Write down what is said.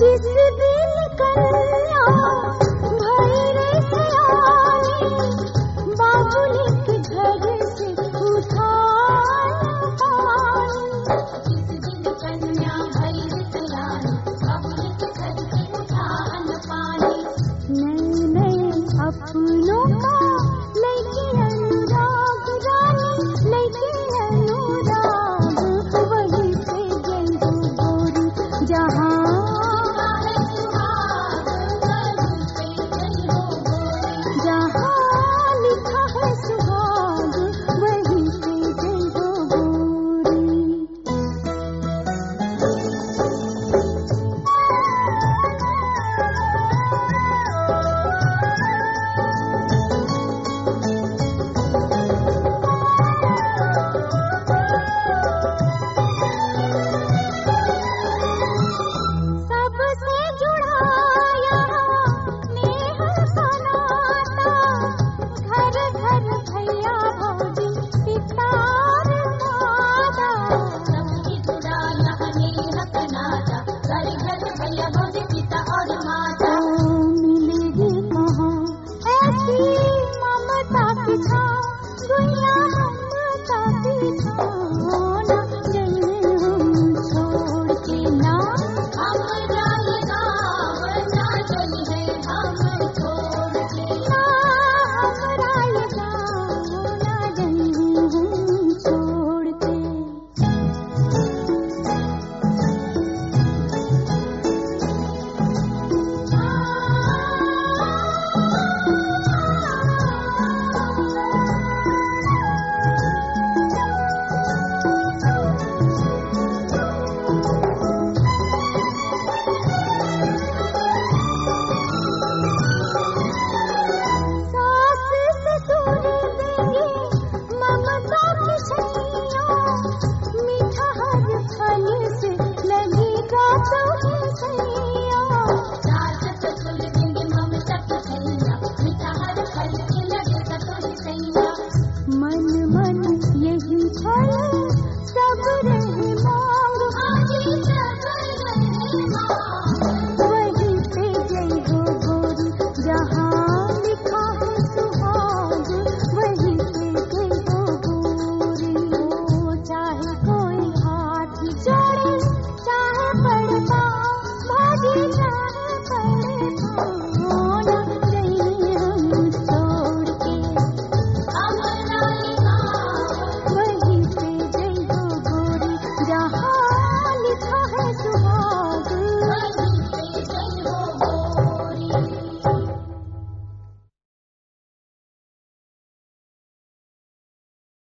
जिस दिन कन्या भई रे सयानी, बाबुल के घर से उठा न पाई। जिस दिन कन्या भई रे सयानी, बाबुल के घर से उठा न पाई। नए नए अपनों का लेके अनुराग रानी, लेके अनुराग वही से जंगू गोरी, जहाँ लिखा है सुहाग वही से जंगू गोरी। सबसे जुड़ाया नेह का नाता, घर घर भैया भौजी पिता और माता। सबसे जुड़ाया नेह का नाता, घर घर भैया भौजी पिता और माता। मिलेगी कहाँ ऐसी ममता की छाँव, दुनिया ममता की छाँव।